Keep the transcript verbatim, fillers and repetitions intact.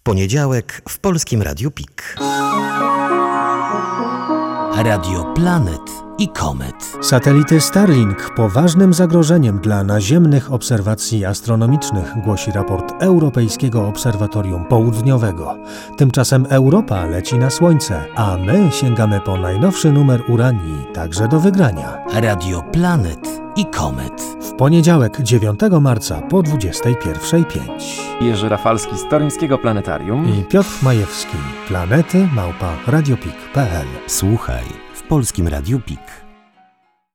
poniedziałek w Polskim Radiu P I K. Radio Planet i Komet. Satelity Starlink poważnym zagrożeniem dla naziemnych obserwacji astronomicznych, głosi raport Europejskiego Obserwatorium Południowego. Tymczasem Europa leci na Słońce, a my sięgamy po najnowszy numer Uranii, także do wygrania. Radio Planet i Komet. W poniedziałek dziewiątego marca po dwudziestej pierwszej pięć. Jerzy Rafalski z Toruńskiego Planetarium i Piotr Majewski, planety małpa radiopik kropka p l. Słuchaj w Polskim Radiu P I K.